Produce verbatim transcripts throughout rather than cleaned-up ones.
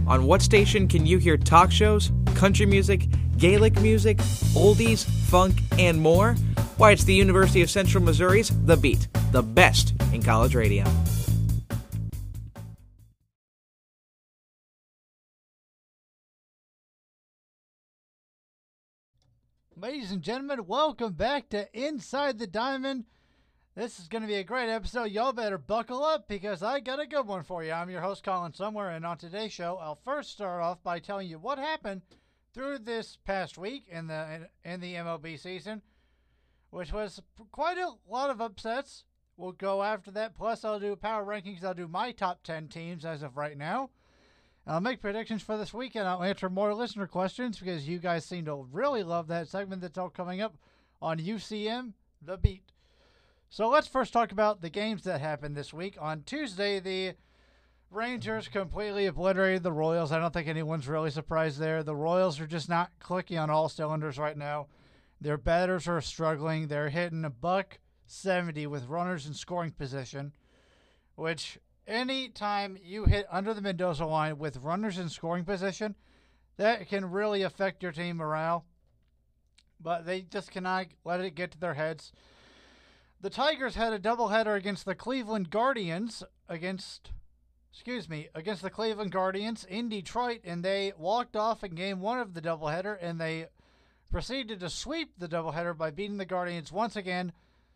On what station can you hear talk shows, country music, Gaelic music, oldies, funk, and more? Why, it's the University of Central Missouri's The Beat, the best in college radio. Ladies and gentlemen, welcome back to Inside the Diamond. This is going to be a great episode. Y'all better buckle up because I got a good one for you. I'm your host, Colin Somewhere, and on today's show, I'll first start off by telling you what happened through this past week in the in, in the M L B season, which was quite a lot of upsets. We'll go after that. Plus, I'll do power rankings. I'll do my top ten teams as of right now. I'll make predictions for this week, and I'll answer more listener questions because you guys seem to really love that segment that's all coming up on U C M, The Beat. So let's first talk about the games that happened this week. On Tuesday, the Rangers completely obliterated the Royals. I don't think anyone's really surprised there. The Royals are just not clicking on all cylinders right now. Their batters are struggling. They're hitting a buck seventy with runners in scoring position, which any time you hit under the Mendoza line with runners in scoring position, that can really affect your team morale. But they just cannot let it get to their heads. The Tigers had a doubleheader against the Cleveland Guardians, against, excuse me, against the Cleveland Guardians in Detroit, and they walked off in game one of the doubleheader, and they proceeded to sweep the doubleheader by beating the Guardians once again.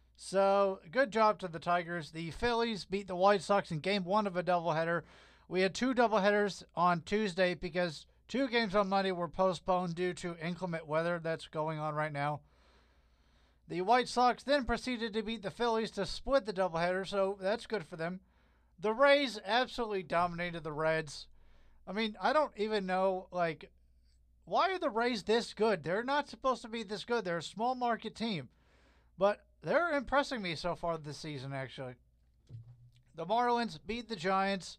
So, good job to the Tigers. The Phillies beat the White Sox in game one of a doubleheader. We had two doubleheaders on Tuesday because two games on Monday were postponed due to inclement weather that's going on right now. The White Sox then proceeded to beat the Phillies to split the doubleheader, so that's good for them. The Rays absolutely dominated the Reds. I mean, I don't even know, like, why are the Rays this good? They're not supposed to be this good. They're a small market team. But they're impressing me so far this season, actually. The Marlins beat the Giants.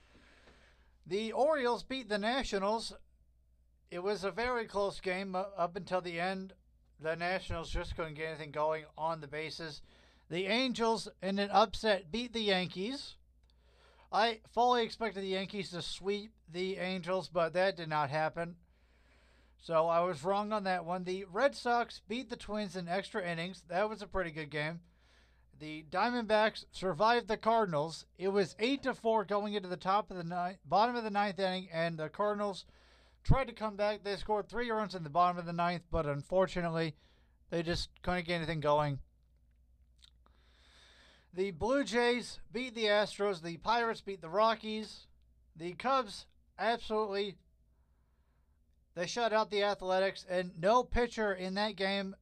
The Orioles beat the Nationals. It was a very close game up until the end. The Nationals just couldn't get anything going on the bases. The Angels, in an upset, beat the Yankees. I fully expected the Yankees to sweep the Angels, but that did not happen. So I was wrong on that one. The Red Sox beat the Twins in extra innings. That was a pretty good game. The Diamondbacks survived the Cardinals. It was eight to four going into the top of the ninth, bottom of the ninth inning, and the Cardinals tried to come back. They scored three runs in the bottom of the ninth, but unfortunately, they just couldn't get anything going. The Blue Jays beat the Astros. The Pirates beat the Rockies. The Cubs absolutely, they shut out the Athletics, and no pitcher in that game,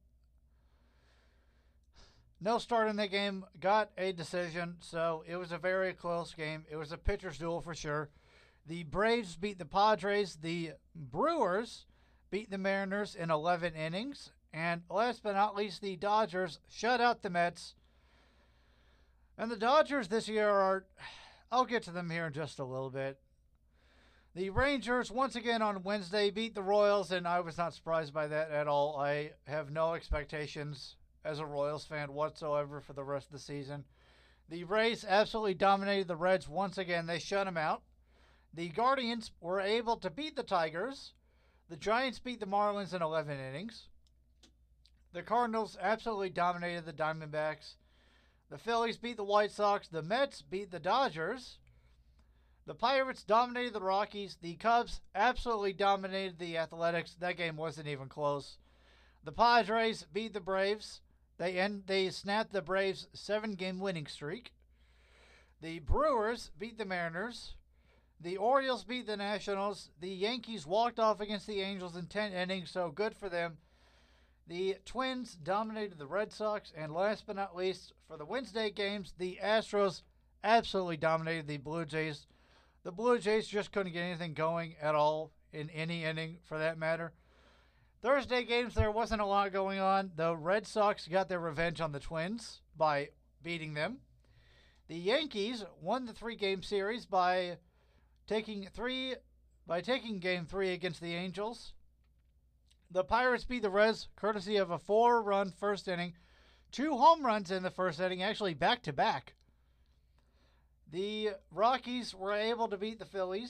no start in that game, got a decision, so it was a very close game. It was a pitcher's duel for sure. The Braves beat the Padres. The Brewers beat the Mariners in eleven innings. And last but not least, the Dodgers shut out the Mets. And the Dodgers this year are, I'll get to them here in just a little bit. The Rangers, once again on Wednesday, beat the Royals, and I was not surprised by that at all. I have no expectations as a Royals fan whatsoever for the rest of the season. The Rays absolutely dominated the Reds once again. They shut them out. The Guardians were able to beat the Tigers. The Giants beat the Marlins in eleven innings. The Cardinals absolutely dominated the Diamondbacks. The Phillies beat the White Sox. The Mets beat the Dodgers. The Pirates dominated the Rockies. The Cubs absolutely dominated the Athletics. That game wasn't even close. The Padres beat the Braves. They end, they snapped the Braves' seven-game winning streak. The Brewers beat the Mariners. The Orioles beat the Nationals. The Yankees walked off against the Angels in ten innings, so good for them. The Twins dominated the Red Sox. And last but not least, for the Wednesday games, the Astros absolutely dominated the Blue Jays. The Blue Jays just couldn't get anything going at all in any inning, for that matter. Thursday games, there wasn't a lot going on. The Red Sox got their revenge on the Twins by beating them. The Yankees won the three-game series by taking three by taking game three against the Angels. The Pirates beat the Reds courtesy of a four-run first inning. Two home runs in the first inning, actually back-to-back. The Rockies were able to beat the Phillies.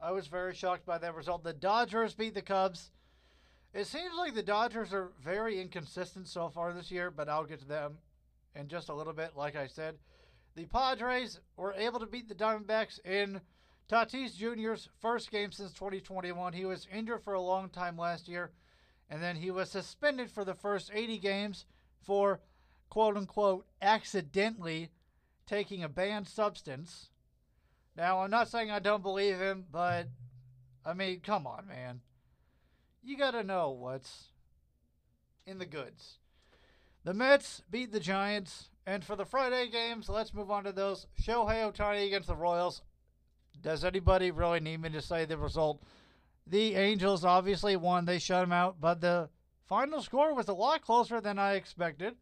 I was very shocked by that result. The Dodgers beat the Cubs. It seems like the Dodgers are very inconsistent so far this year, but I'll get to them in just a little bit, like I said. The Padres were able to beat the Diamondbacks in Tatis Junior's first game since twenty twenty-one. He was injured for a long time last year, and then he was suspended for the first eighty games for, quote-unquote, accidentally taking a banned substance. Now, I'm not saying I don't believe him, but, I mean, come on, man. You got to know what's in the goods. The Mets beat the Giants. And for the Friday games, let's move on to those. Shohei Ohtani against the Royals. Does anybody really need me to say the result? The Angels obviously won. They shut them out. But the final score was a lot closer than I expected.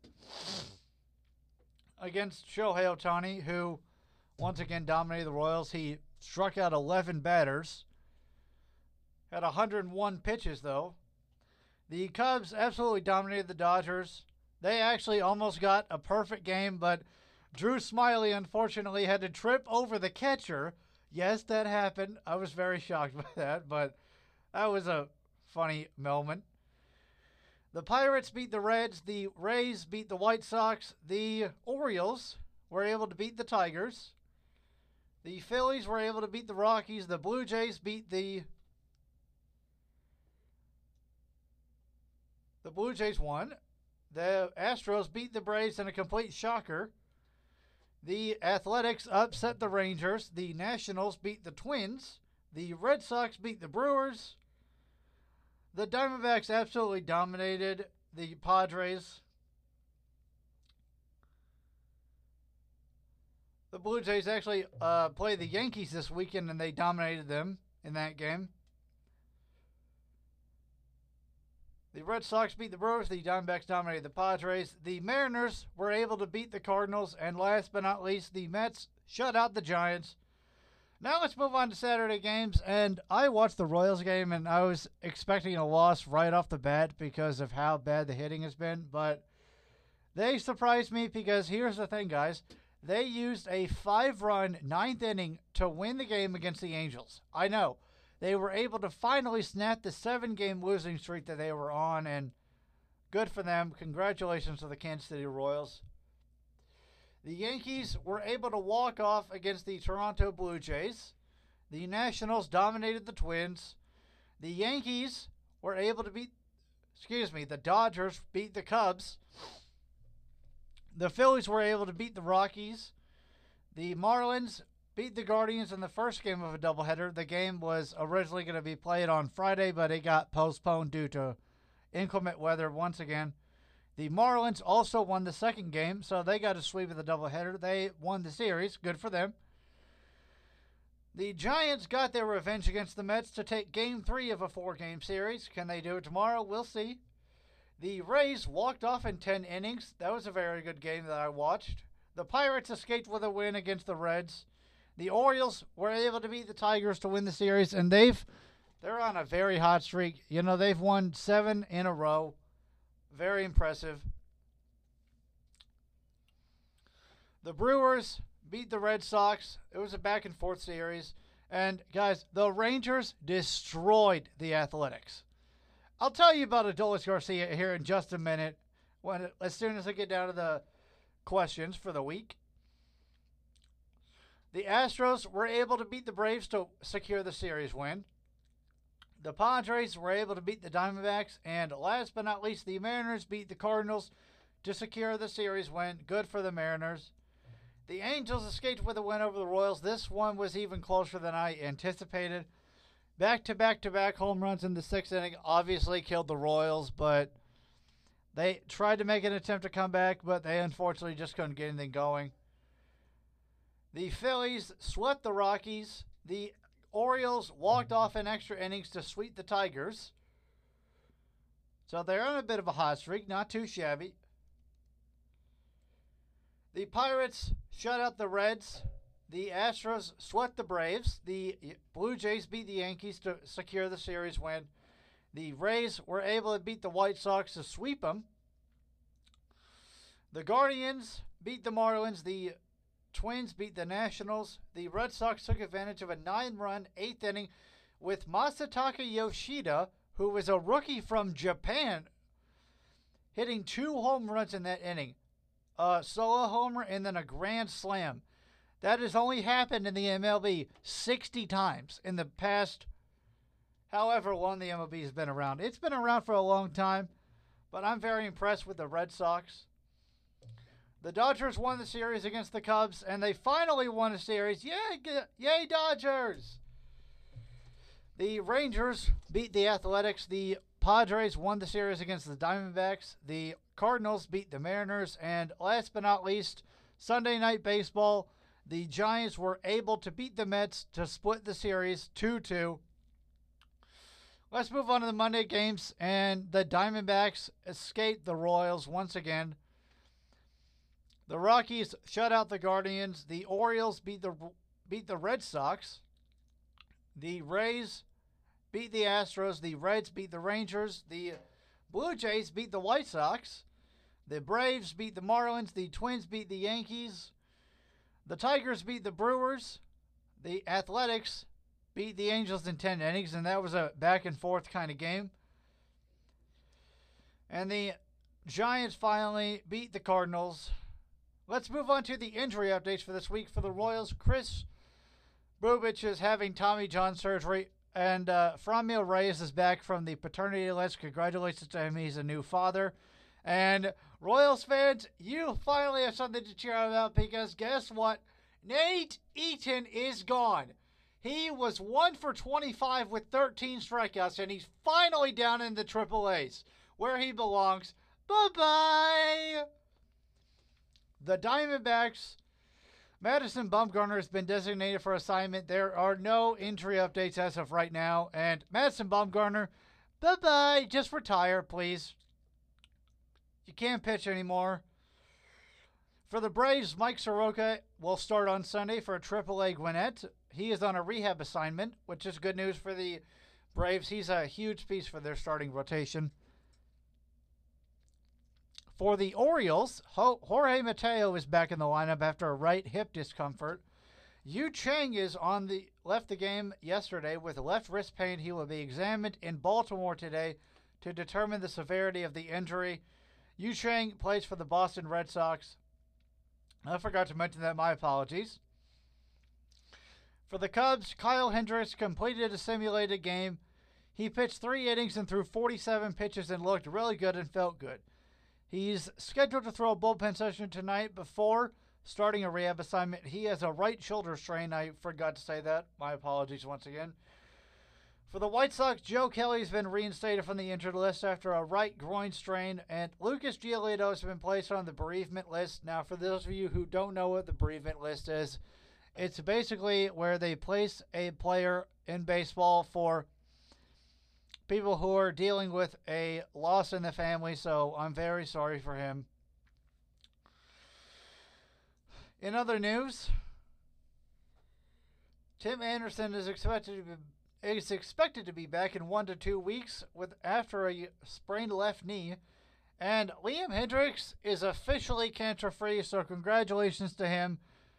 Against Shohei Ohtani, who once again dominated the Royals. He struck out eleven batters. Had one hundred one pitches, though. The Cubs absolutely dominated the Dodgers. They actually almost got a perfect game, but Drew Smyly, unfortunately, had to trip over the catcher. Yes, that happened. I was very shocked by that, but that was a funny moment. The Pirates beat the Reds. The Rays beat the White Sox. The Orioles were able to beat the Tigers. The Phillies were able to beat the Rockies. The Blue Jays beat the... The Blue Jays won. The Astros beat the Braves in a complete shocker. The Athletics upset the Rangers. The Nationals beat the Twins. The Red Sox beat the Brewers. The Diamondbacks absolutely dominated the Padres. The Blue Jays actually uh, played the Yankees this weekend, and they dominated them in that game. The Red Sox beat the Brewers. The Diamondbacks dominated the Padres. The Mariners were able to beat the Cardinals. And last but not least, the Mets shut out the Giants. Now let's move on to Saturday games. And I watched the Royals game, and I was expecting a loss right off the bat because of how bad the hitting has been. But they surprised me because here's the thing, guys. They used a five-run ninth inning to win the game against the Angels. I know. They were able to finally snap the seven-game losing streak that they were on, and good for them. Congratulations to the Kansas City Royals. The Yankees were able to walk off against the Toronto Blue Jays. The Nationals dominated the Twins. The Yankees were able to beat, excuse me, the Dodgers beat the Cubs. The Phillies were able to beat the Rockies. The Marlins beat the Guardians in the first game of a doubleheader. The game was originally going to be played on Friday, but it got postponed due to inclement weather once again. The Marlins also won the second game, so they got a sweep of the doubleheader. They won the series. Good for them. The Giants got their revenge against the Mets to take game three of a four-game series. Can they do it tomorrow? We'll see. The Rays walked off in ten innings. That was a very good game that I watched. The Pirates escaped with a win against the Reds. The Orioles were able to beat the Tigers to win the series, and they've they're on a very hot streak. You know, they've won seven in a row. Very impressive. The Brewers beat the Red Sox. It was a back-and-forth series. And, guys, the Rangers destroyed the Athletics. I'll tell you about Adolis Garcia here in just a minute, when as soon as I get down to the questions for the week. The Astros were able to beat the Braves to secure the series win. The Padres were able to beat the Diamondbacks. And last but not least, the Mariners beat the Cardinals to secure the series win. Good for the Mariners. The Angels escaped with a win over the Royals. This one was even closer than I anticipated. Back-to-back-to-back home runs in the sixth inning obviously killed the Royals, but they tried to make an attempt to come back, but they unfortunately just couldn't get anything going. The Phillies swept the Rockies. The Orioles walked off in extra innings to sweep the Tigers. So they're on a bit of a hot streak, not too shabby. The Pirates shut out the Reds. The Astros swept the Braves. The Blue Jays beat the Yankees to secure the series win. The Rays were able to beat the White Sox to sweep them. The Guardians beat the Marlins. The Twins beat the Nationals. The Red Sox took advantage of a nine-run eighth inning with Masataka Yoshida, who was a rookie from Japan, hitting two home runs in that inning. A solo homer and then a grand slam. That has only happened in the M L B sixty times in the past however long the M L B has been around. It's been around for a long time, but I'm very impressed with the Red Sox. The Dodgers won the series against the Cubs, and they finally won a series. Yay, yay Dodgers! The Rangers beat the Athletics. The Padres won the series against the Diamondbacks. The Cardinals beat the Mariners. And last but not least, Sunday Night Baseball, the Giants were able to beat the Mets to split the series two two. Let's move on to the Monday games, and the Diamondbacks escaped the Royals once again. The Rockies shut out the Guardians. The Orioles beat the beat the Red Sox. The Rays beat the Astros. The Reds beat the Rangers. The Blue Jays beat the White Sox. The Braves beat the Marlins. The Twins beat the Yankees. The Tigers beat the Brewers. The Athletics beat the Angels in ten innings, and that was a back-and-forth kind of game. And the Giants finally beat the Cardinals. Let's move on to the injury updates for this week for the Royals. Chris Bubic is having Tommy John surgery, and uh, Franmil Reyes is back from the paternity list. Congratulations to him. He's a new father. And Royals fans, you finally have something to cheer about, because guess what? Nate Eaton is gone. He was one for twenty-five with thirteen strikeouts, and he's finally down in the Triple A's, where he belongs. Bye-bye! The Diamondbacks, Madison Bumgarner has been designated for assignment. There are no injury updates as of right now. And Madison Bumgarner, bye-bye. Just retire, please. You can't pitch anymore. For the Braves, Mike Soroka will start on Sunday for a Triple A Gwinnett. He is on a rehab assignment, which is good news for the Braves. He's a huge piece for their starting rotation. For the Orioles, Jorge Mateo is back in the lineup after a right hip discomfort. Yu Chang is on the left the game yesterday with left wrist pain. He will be examined in Baltimore today to determine the severity of the injury. Yu Chang plays for the Boston Red Sox. I forgot to mention that. My apologies. For the Cubs, Kyle Hendricks completed a simulated game. He pitched three innings and threw forty-seven pitches and looked really good and felt good. He's scheduled to throw a bullpen session tonight before starting a rehab assignment. He has a right shoulder strain. I forgot to say that. My apologies once again. For the White Sox, Joe Kelly's been reinstated from the injured list after a right groin strain, and Lucas Giolito has been placed on the bereavement list. Now, for those of you who don't know what the bereavement list is, it's basically where they place a player in baseball for people who are dealing with a loss in the family, so I'm very sorry for him. In other news, Tim Anderson is expected to be, is expected to be back in one to two weeks with after a sprained left knee, and Liam Hendriks is officially cancer-free, so congratulations to him.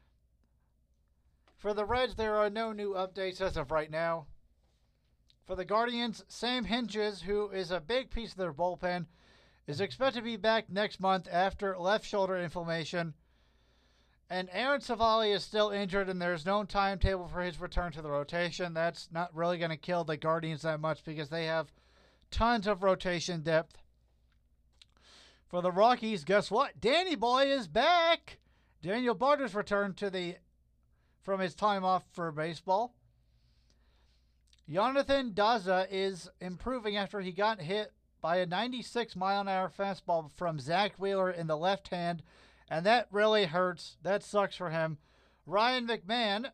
For the Reds, there are no new updates as of right now. For the Guardians, Sam Hinges, who is a big piece of their bullpen, is expected to be back next month after left shoulder inflammation. And Aaron Savali is still injured, and there's no timetable for his return to the rotation. That's not really going to kill the Guardians that much because they have tons of rotation depth. For the Rockies, guess what? Danny Boy is back! Daniel Barter's returned to the from his time off for baseball. Jonathan Daza is improving after he got hit by a ninety-six mile an hour fastball from Zach Wheeler in the left hand, and that really hurts. That sucks for him. Ryan McMahon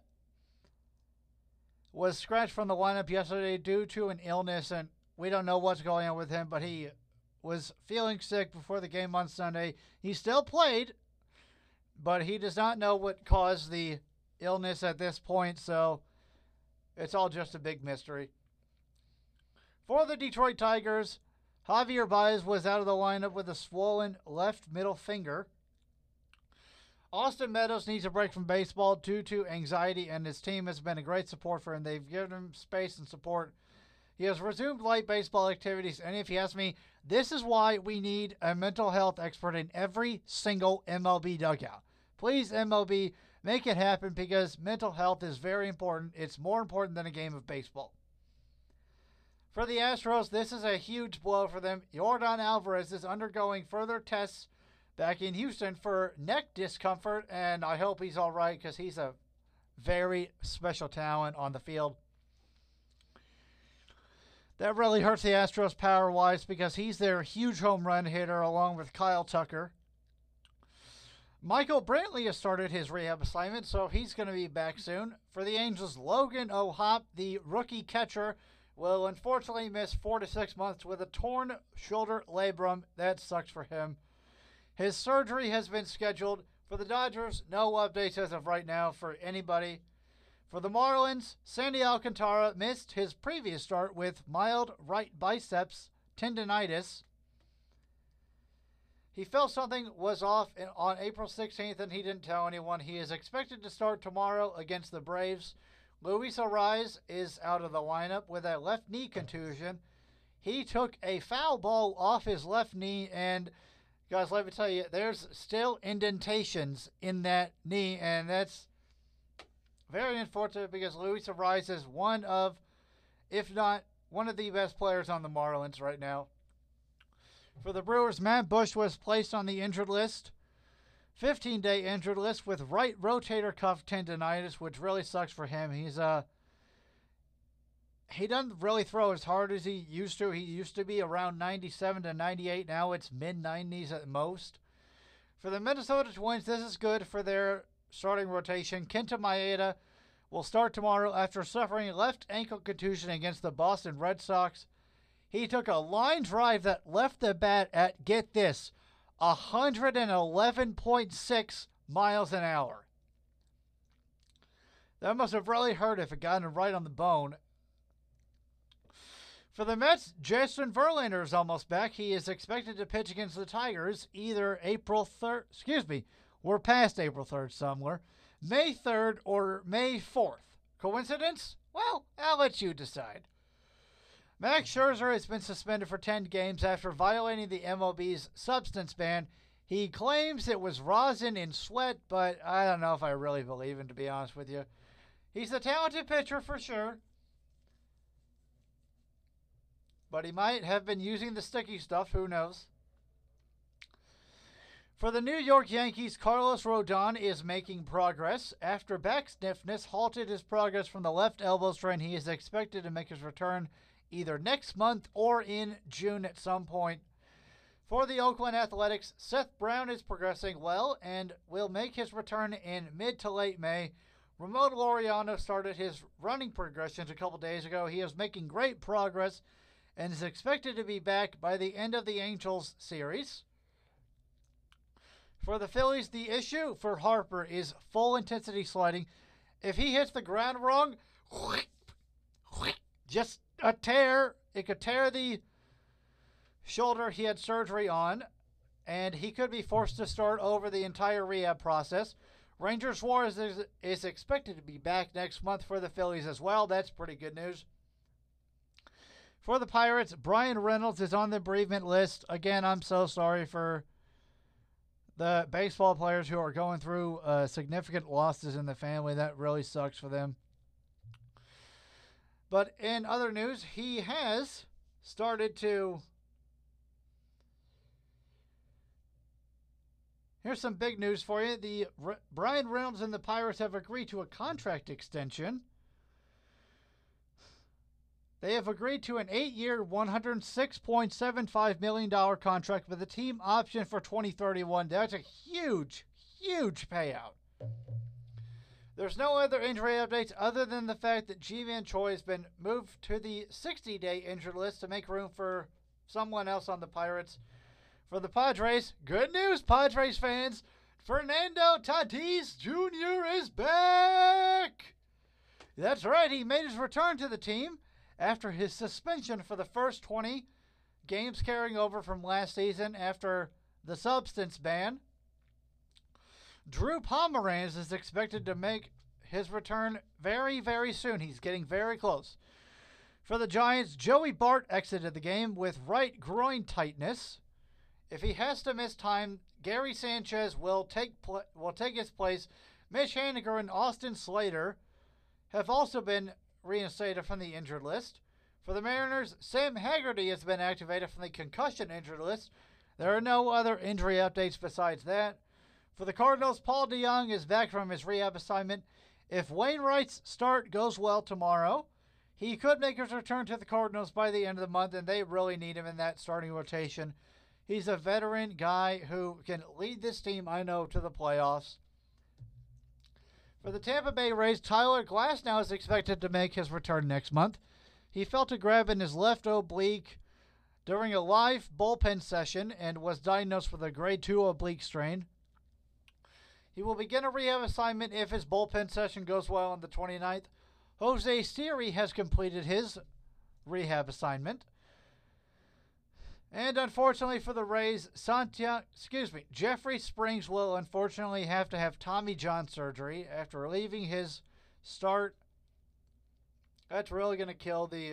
was scratched from the lineup yesterday due to an illness, and we don't know what's going on with him, but he was feeling sick before the game on Sunday. He still played, but he does not know what caused the illness at this point, so it's all just a big mystery. For the Detroit Tigers, Javier Baez was out of the lineup with a swollen left middle finger. Austin Meadows needs a break from baseball due to anxiety, and his team has been a great support for him. They've given him space and support. He has resumed light baseball activities, and if you ask me, this is why we need a mental health expert in every single M L B dugout. Please, M L B, make it happen because mental health is very important. It's more important than a game of baseball. For the Astros, this is a huge blow for them. Yordan Alvarez is undergoing further tests back in Houston for neck discomfort, and I hope he's all right because he's a very special talent on the field. That really hurts the Astros power-wise because he's their huge home run hitter along with Kyle Tucker. Michael Brantley has started his rehab assignment, so he's going to be back soon. For the Angels, Logan O'Hoppe, the rookie catcher, will unfortunately miss four to six months with a torn shoulder labrum. That sucks for him. His surgery has been scheduled. For the Dodgers, no updates as of right now for anybody. For the Marlins, Sandy Alcantara missed his previous start with mild right biceps tendonitis. He felt something was off on April sixteenth, and he didn't tell anyone. He is expected to start tomorrow against the Braves. Luis Arraez is out of the lineup with a left knee contusion. He took a foul ball off his left knee, and guys, let me tell you, there's still indentations in that knee, and that's very unfortunate because Luis Arraez is one of, if not one of the best players on the Marlins right now. For the Brewers, Matt Bush was placed on the injured list, fifteen-day injured list with right rotator cuff tendonitis, which really sucks for him. He's uh he doesn't really throw as hard as he used to. He used to be around ninety-seven to ninety-eight. Now it's mid nineties at most. For the Minnesota Twins, this is good for their starting rotation. Kenta Maeda will start tomorrow after suffering a left ankle contusion against the Boston Red Sox. He took a line drive that left the bat at, get this, one hundred eleven point six miles an hour. That must have really hurt if it got him right on the bone. For the Mets, Justin Verlander is almost back. He is expected to pitch against the Tigers either April third, excuse me, we're past April third somewhere, May third or May fourth. Coincidence? Well, I'll let you decide. Max Scherzer has been suspended for ten games after violating the M L B's substance ban. He claims it was rosin in sweat, but I don't know if I really believe him, to be honest with you. He's a talented pitcher for sure, but he might have been using the sticky stuff. Who knows? For the New York Yankees, Carlos Rodon is making progress. After back stiffness halted his progress from the left elbow strain, he is expected to make his return either next month or in June at some point. For the Oakland Athletics, Seth Brown is progressing well and will make his return in mid to late May. Ramon Laureano started his running progressions a couple days ago. He is making great progress and is expected to be back by the end of the Angels series. For the Phillies, the issue for Harper is full intensity sliding. If he hits the ground wrong, just a tear, it could tear the shoulder he had surgery on, and he could be forced to start over the entire rehab process. Ranger Suarez is, is expected to be back next month for the Phillies as well. That's pretty good news. For the Pirates, Brian Reynolds is on the bereavement list. Again, I'm so sorry for the baseball players who are going through uh, significant losses in the family. That really sucks for them. But in other news, he has started to... Here's some big news for you. The R- Brian Reynolds and the Pirates have agreed to a contract extension. They have agreed to an eight-year, one hundred six point seven five million dollars contract with a team option for twenty thirty-one. That's a huge, huge payout. There's no other injury updates other than the fact that Ji-Man Choi has been moved to the sixty-day injured list to make room for someone else on the Pirates. For the Padres, good news, Padres fans. Fernando Tatis Junior is back. That's right, he made his return to the team after his suspension for the first twenty games carrying over from last season after the substance ban. Drew Pomeranz is expected to make his return very, very soon. He's getting very close. For the Giants, Joey Bart exited the game with right groin tightness. If he has to miss time, Gary Sanchez will take pl- will take his place. Mitch Haniger and Austin Slater have also been reinstated from the injured list. For the Mariners, Sam Haggerty has been activated from the concussion injured list. There are no other injury updates besides that. For the Cardinals, Paul DeJong is back from his rehab assignment. If Wainwright's start goes well tomorrow, he could make his return to the Cardinals by the end of the month, and they really need him in that starting rotation. He's a veteran guy who can lead this team, I know, to the playoffs. For the Tampa Bay Rays, Tyler Glasnow is expected to make his return next month. He felt a grab in his left oblique during a live bullpen session and was diagnosed with a grade two oblique strain. He will begin a rehab assignment if his bullpen session goes well on the twenty-ninth. Jose Siri has completed his rehab assignment. And unfortunately for the Rays, Santiago, excuse me, Jeffrey Springs will unfortunately have to have Tommy John surgery after leaving his start. That's really going to kill the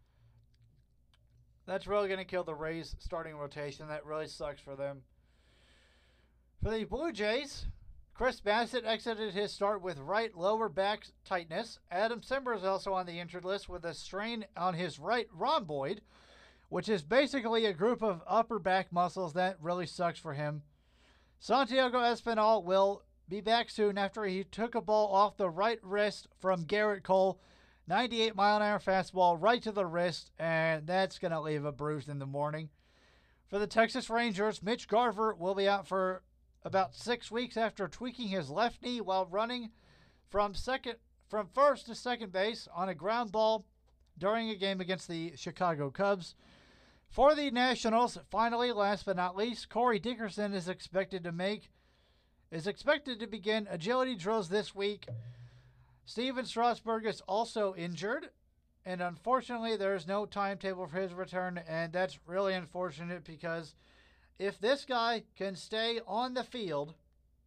That's really going to kill the Rays starting rotation. That really sucks for them. For the Blue Jays, Chris Bassett exited his start with right lower back tightness. Adam Simber is also on the injured list with a strain on his right rhomboid, which is basically a group of upper back muscles. That really sucks for him. Santiago Espinal will be back soon after he took a ball off the right wrist from Garrett Cole. ninety-eight mile an hour fastball right to the wrist, and that's going to leave a bruise in the morning. For the Texas Rangers, Mitch Garver will be out for about six weeks after tweaking his left knee while running from second, from first to second base on a ground ball during a game against the Chicago Cubs. For the Nationals, finally, last but not least, Corey Dickerson is expected to make is expected to begin agility drills this week. Steven Strasburg is also injured, and unfortunately, there's no timetable for his return, and that's really unfortunate because if this guy can stay on the field,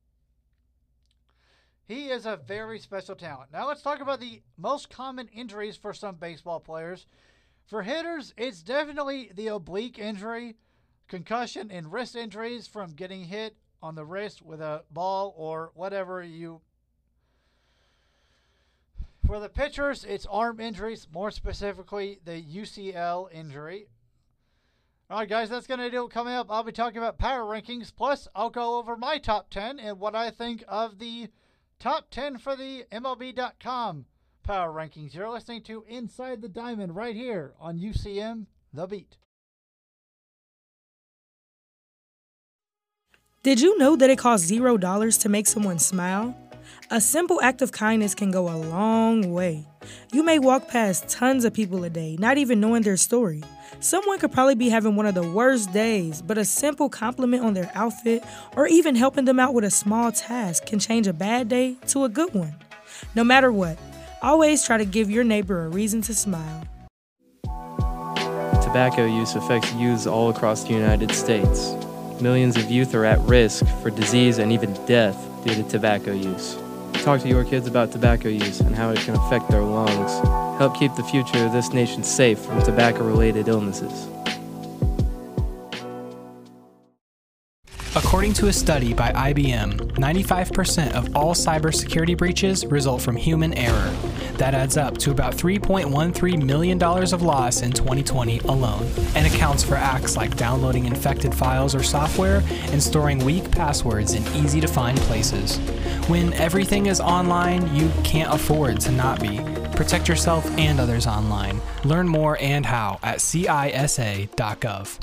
he is a very special talent. Now let's talk about the most common injuries for some baseball players. For hitters, it's definitely the oblique injury, concussion, and wrist injuries from getting hit on the wrist with a ball or whatever you... For the pitchers, it's arm injuries, more specifically the U C L injury. All right, guys, that's going to do it. Coming up, I'll be talking about power rankings, plus I'll go over my top ten and what I think of the top ten for the M L B dot com power rankings. You're listening to Inside the Diamond right here on U C M The Beat. Did you know that it costs zero dollars to make someone smile? A simple act of kindness can go a long way. You may walk past tons of people a day, not even knowing their story. Someone could probably be having one of the worst days, but a simple compliment on their outfit or even helping them out with a small task can change a bad day to a good one. No matter what, always try to give your neighbor a reason to smile. Tobacco use affects youths all across the United States. Millions of youth are at risk for disease and even death due to tobacco use. Talk to your kids about tobacco use and how it can affect their lungs. Help keep the future of this nation safe from tobacco-related illnesses. According to a study by I B M, ninety-five percent of all cybersecurity breaches result from human error. That adds up to about three point one three million dollars of loss in twenty twenty alone, and accounts for acts like downloading infected files or software and storing weak passwords in easy-to-find places. When everything is online, you can't afford to not be. Protect yourself and others online. Learn more and how at C I S A dot gov.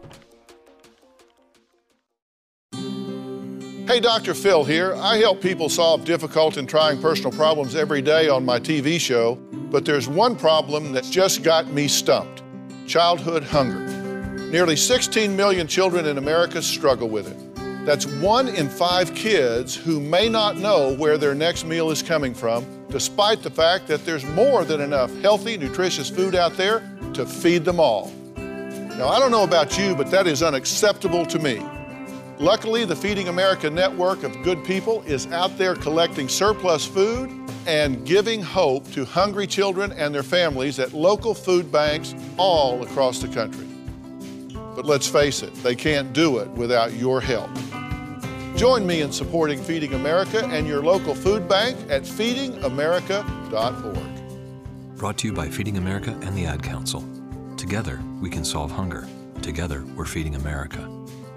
Hey, Doctor Phil here. I help people solve difficult and trying personal problems every day on my T V show, but there's one problem that's just got me stumped: childhood hunger. Nearly sixteen million children in America struggle with it. That's one in five kids who may not know where their next meal is coming from, despite the fact that there's more than enough healthy, nutritious food out there to feed them all. Now, I don't know about you, but that is unacceptable to me. Luckily, the Feeding America network of good people is out there collecting surplus food and giving hope to hungry children and their families at local food banks all across the country. But let's face it, they can't do it without your help. Join me in supporting Feeding America and your local food bank at feeding america dot org. Brought to you by Feeding America and the Ad Council. Together, we can solve hunger. Together, we're Feeding America.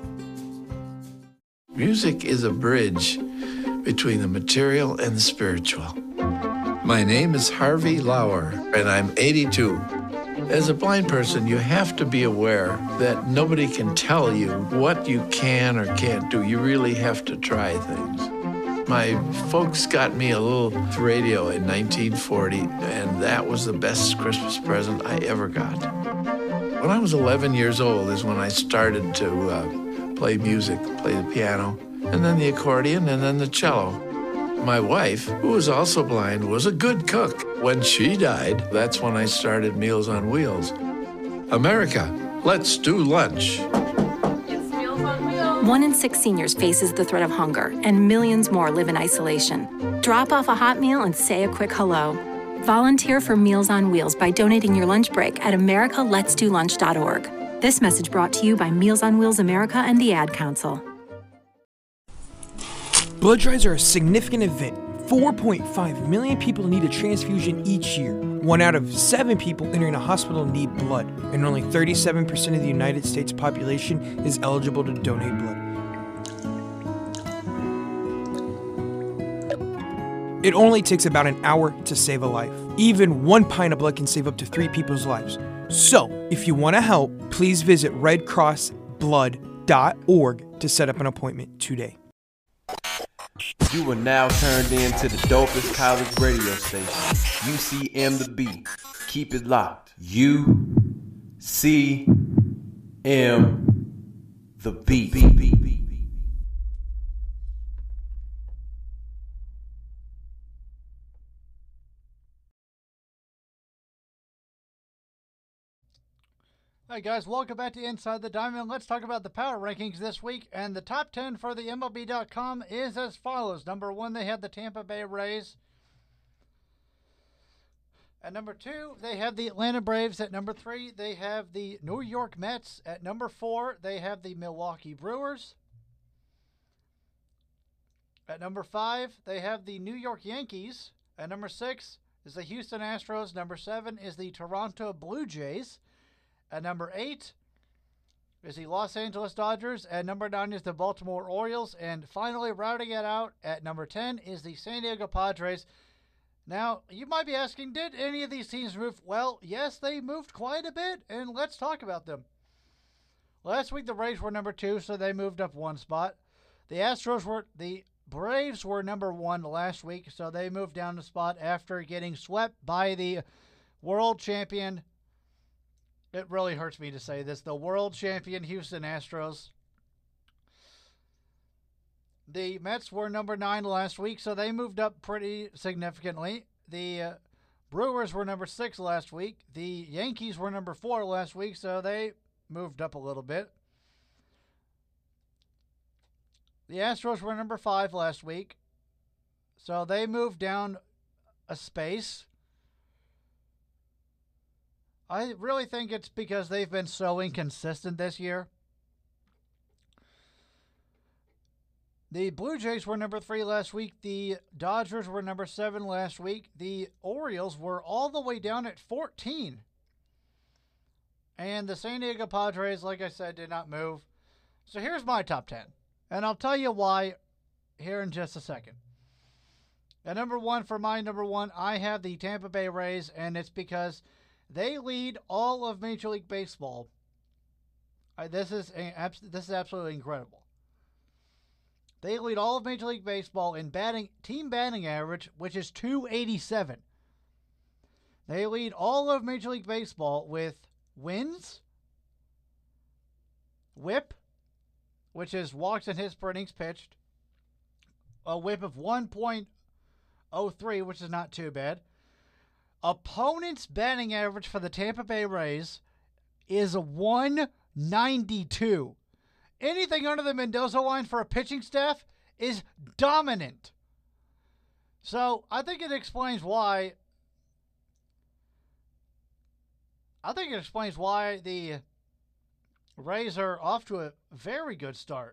Music is a bridge between the material and the spiritual. My name is Harvey Lauer, and I'm eighty-two. As a blind person, you have to be aware that nobody can tell you what you can or can't do. You really have to try things. My folks got me a little radio in nineteen forty, and that was the best Christmas present I ever got. When I was eleven years old is when I started to uh, play music, play the piano, and then the accordion, and then the cello. My wife, who was also blind, was a good cook. When she died, that's when I started Meals on Wheels. America, let's do lunch. It's Meals on Wheels. One in six seniors faces the threat of hunger, and millions more live in isolation. Drop off a hot meal and say a quick hello. Volunteer for Meals on Wheels by donating your lunch break at america lets do lunch dot org. This message brought to you by Meals on Wheels America and the Ad Council. Blood drives are a significant event. four point five million people need a transfusion each year. One out of seven people entering a hospital need blood, and only thirty-seven percent of the United States population is eligible to donate blood. It only takes about an hour to save a life. Even one pint of blood can save up to three people's lives. So, if you want to help, please visit red cross blood dot org to set up an appointment today. You are now turned in to the dopest college radio station, U C M The Beat. Keep it locked. U C M The Beat. Hi guys, welcome back to Inside the Diamond. Let's talk about the power rankings this week. And the top ten for the M L B dot com is as follows. Number one, they have the Tampa Bay Rays. At number two, they have the Atlanta Braves. At number three, they have the New York Mets. At number four, they have the Milwaukee Brewers. At number five, they have the New York Yankees. At number six is the Houston Astros. Number seven is the Toronto Blue Jays. At number eight is the Los Angeles Dodgers. At number nine is the Baltimore Orioles. And finally, rounding it out at number ten is the San Diego Padres. Now, you might be asking, did any of these teams move? Well, yes, they moved quite a bit, and let's talk about them. Last week, the Rays were number two, so they moved up one spot. The Astros were, the Braves were number one last week, so they moved down a spot after getting swept by the world champion. It really hurts me to say this. The world champion Houston Astros. The Mets were number nine last week, so they moved up pretty significantly. The uh, Brewers were number six last week. The Yankees were number four last week, so they moved up a little bit. The Astros were number five last week, so they moved down a space. I really think it's because they've been so inconsistent this year. The Blue Jays were number three last week. The Dodgers were number seven last week. The Orioles were all the way down at fourteen. And the San Diego Padres, like I said, did not move. So here's my top ten. And I'll tell you why here in just a second. At number one, for my number one, I have the Tampa Bay Rays, and it's because they lead all of Major League Baseball. Uh, this is a, this is absolutely incredible. They lead all of Major League Baseball in batting team batting average, which is two eighty-seven. They lead all of Major League Baseball with wins, whip, which is walks and hits per innings pitched, a whip of one point oh three, which is not too bad. Opponent's batting average for the Tampa Bay Rays is one ninety-two. anything under the Mendoza line for a pitching staff is dominant. So I think it explains why. I think it explains why the Rays are off to a very good start.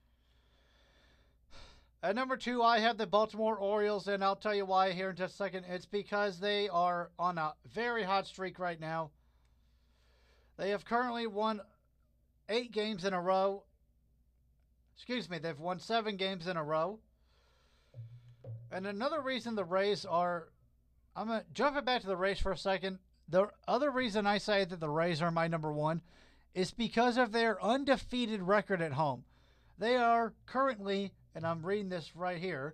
At number two, I have the Baltimore Orioles, and I'll tell you why here in just a second. It's because they are on a very hot streak right now. They have currently won eight games in a row. Excuse me, they've won seven games in a row. And another reason the Rays are... I'm going to jump it back to the Rays for a second. The other reason I say that the Rays are my number one is because of their undefeated record at home. They are currently... and I'm reading this right here,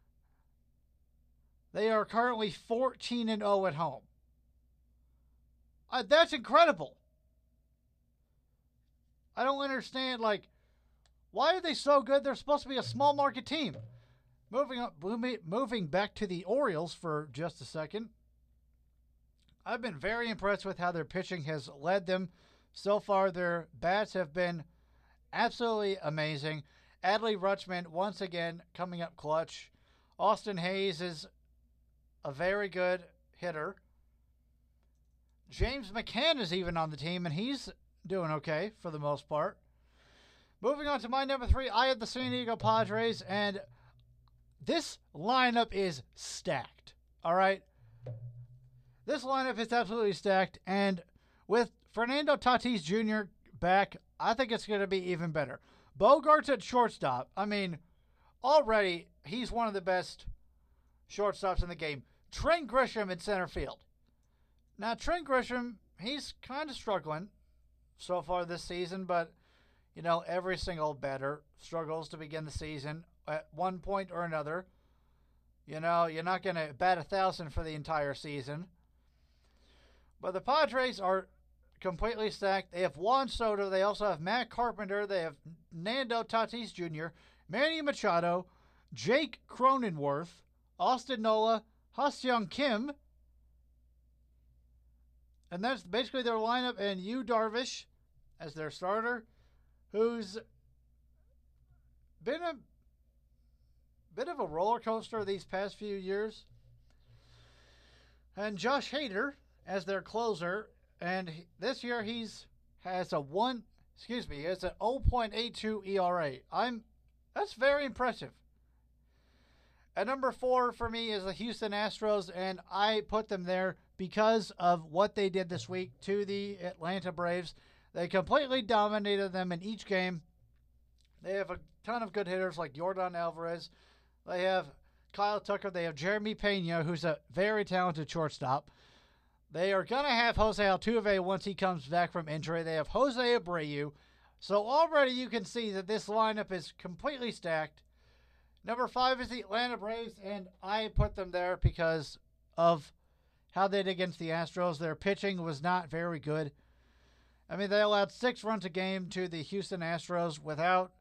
they are currently fourteen and oh at home. Uh, that's incredible. I don't understand, like, why are they so good? They're supposed to be a small market team. Moving up, moving back to the Orioles for just a second. I've been very impressed with how their pitching has led them so far. Their bats have been absolutely amazing. Adley Rutschman, once again, coming up clutch. Austin Hayes is a very good hitter. James McCann is even on the team, and he's doing okay for the most part. Moving on to my number three, I have the San Diego Padres, and this lineup is stacked, all right? This lineup is absolutely stacked, and with Fernando Tatis Junior back, I think it's going to be even better. Bogarts at shortstop. I mean, already he's one of the best shortstops in the game. Trent Grisham in center field. Now, Trent Grisham, he's kind of struggling so far this season, but, you know, every single batter struggles to begin the season at one point or another. You know, you're not going to bat a thousand for the entire season. But the Padres are completely stacked. They have Juan Soto. They also have Matt Carpenter. They have Nando Tatis Junior, Manny Machado, Jake Cronenworth, Austin Nola, Ha-Seong Kim. And that's basically their lineup. And Yu Darvish as their starter, who's been a bit of a roller coaster these past few years. And Josh Hader as their closer. And this year he's has a one, excuse me, he has an oh point eight two E R A. I'm, that's very impressive. At number four for me is the Houston Astros, and I put them there because of what they did this week to the Atlanta Braves. They completely dominated them in each game. They have a ton of good hitters like Yordan Alvarez. They have Kyle Tucker. They have Jeremy Pena, who's a very talented shortstop. They are going to have Jose Altuve once he comes back from injury. They have Jose Abreu. So already you can see that this lineup is completely stacked. Number five is the Atlanta Braves, and I put them there because of how they did against the Astros. Their pitching was not very good. I mean, they allowed six runs a game to the Houston Astros without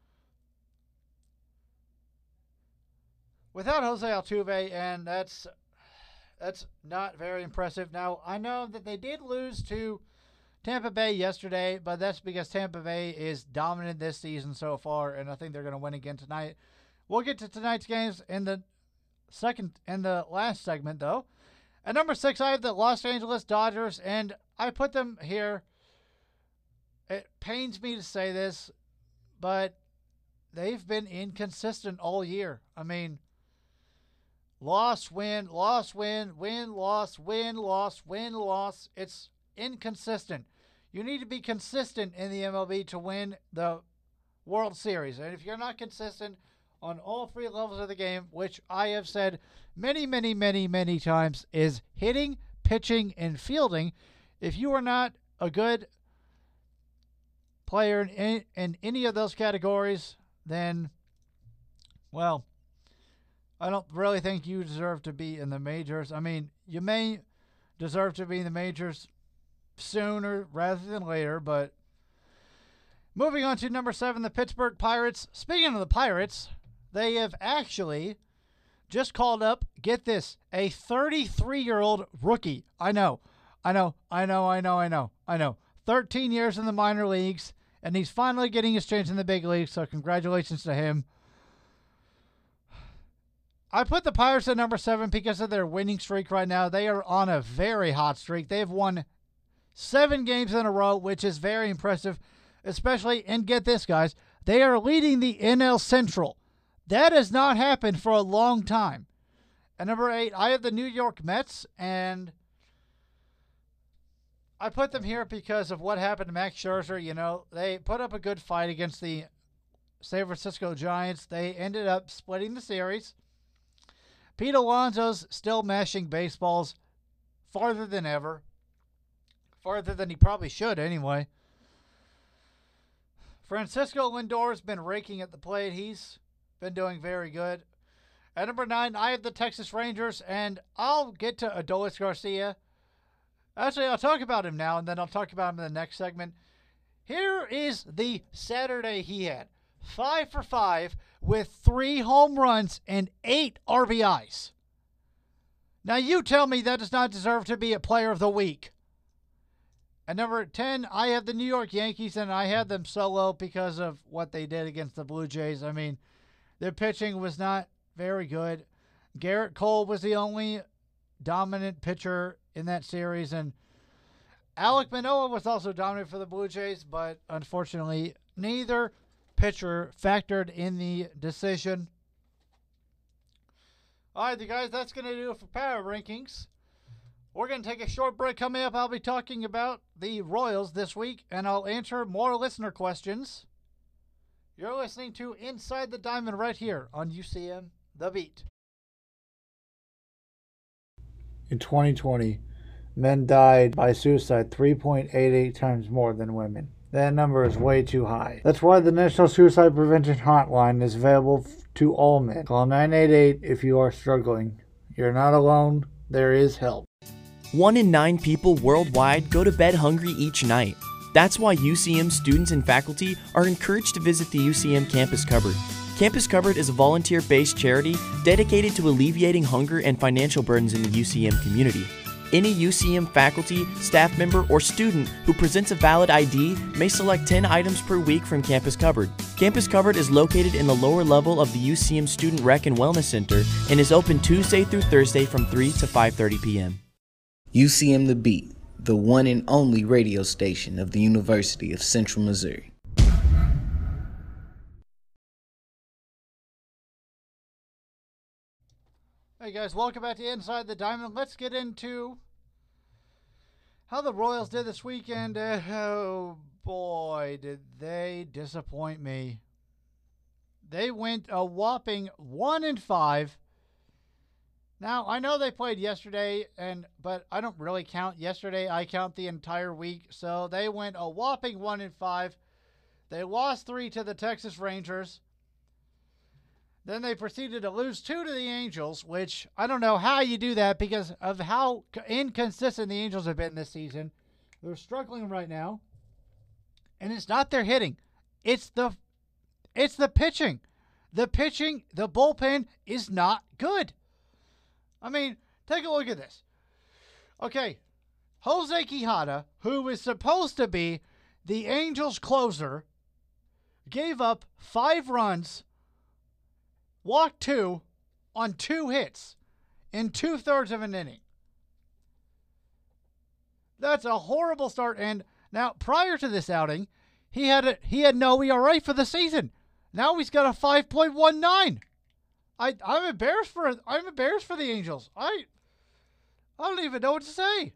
without Jose Altuve, and that's that's not very impressive. Now, I know that they did lose to Tampa Bay yesterday, but that's because Tampa Bay is dominant this season so far, and I think they're going to win again tonight. We'll get to tonight's games in the second in the last segment, though. At number six, I have the Los Angeles Dodgers, and I put them here. It pains me to say this, but they've been inconsistent all year. I mean, loss, win, loss, win, win, loss, win, loss, win, loss. It's inconsistent. You need to be consistent in the M L B to win the World Series. And if you're not consistent on all three levels of the game, which I have said many, many, many, many times, is hitting, pitching, and fielding, if you are not a good player in, in any of those categories, then, well, I don't really think you deserve to be in the majors. I mean, you may deserve to be in the majors sooner rather than later, but moving on to number seven, the Pittsburgh Pirates. Speaking of the Pirates, they have actually just called up, get this, a thirty-three-year-old rookie. I know, I know, I know, I know, I know, I know. thirteen years in the minor leagues, and he's finally getting his chance in the big league, so congratulations to him. I put the Pirates at number seven because of their winning streak right now. They are on a very hot streak. They've won seven games in a row, which is very impressive, especially, and get this, guys, they are leading the N L Central. That has not happened for a long time. At number eight, I have the New York Mets, and I put them here because of what happened to Max Scherzer. You know, they put up a good fight against the San Francisco Giants. They ended up splitting the series. Pete Alonso's still mashing baseballs farther than ever. Farther than he probably should, anyway. Francisco Lindor's been raking at the plate. He's been doing very good. At number nine, I have the Texas Rangers, and I'll get to Adolis Garcia. Actually, I'll talk about him now, and then I'll talk about him in the next segment. Here is the Saturday he had. Five for five with three home runs and eight R B Is. Now, you tell me that does not deserve to be a player of the week. At number ten, I have the New York Yankees, and I had them solo because of what they did against the Blue Jays. I mean, their pitching was not very good. Garrett Cole was the only dominant pitcher in that series, and Alek Manoah was also dominant for the Blue Jays, but unfortunately, neither pitcher factored in the decision. All right, you guys, that's going to do it for Power Rankings. We're going to take a short break. Coming up, I'll be talking about the Royals this week, and I'll answer more listener questions. You're listening to Inside the Diamond right here on U C M The Beat. In twenty twenty, men died by suicide three point eight eight times more than women. That number is way too high. That's why the National Suicide Prevention Hotline is available to all men. Call nine eight eight if you are struggling. You're not alone. There is help. One in nine people worldwide go to bed hungry each night. That's why U C M students and faculty are encouraged to visit the U C M Campus Cupboard. Campus Cupboard is a volunteer-based charity dedicated to alleviating hunger and financial burdens in the U C M community. Any U C M faculty, staff member, or student who presents a valid I D may select ten items per week from Campus Cupboard. Campus Cupboard is located in the lower level of the U C M Student Rec and Wellness Center and is open Tuesday through Thursday from three to five thirty p.m. U C M The Beat, the one and only radio station of the University of Central Missouri. Hey guys, welcome back to Inside the Diamond. Let's get into how the Royals did this weekend. Uh, oh boy, did they disappoint me. They went a whopping one and five. Now, I know they played yesterday, and but I don't really count yesterday. I count the entire week. So they went a whopping one and five. They lost three to the Texas Rangers. Then they proceeded to lose two to the Angels, which I don't know how you do that because of how inconsistent the Angels have been this season. They're struggling right now. And it's not their hitting. It's the it's the pitching. The pitching, the bullpen is not good. I mean, take a look at this. Okay, Jose Quijada, who is supposed to be the Angels' closer, gave up five runs, walked two on two hits in two-thirds of an inning. That's a horrible start. And now, prior to this outing, he had a, he had no E R A for the season. Now he's got a five point one nine. I I'm embarrassed for I'm embarrassed for the Angels. I I don't even know what to say.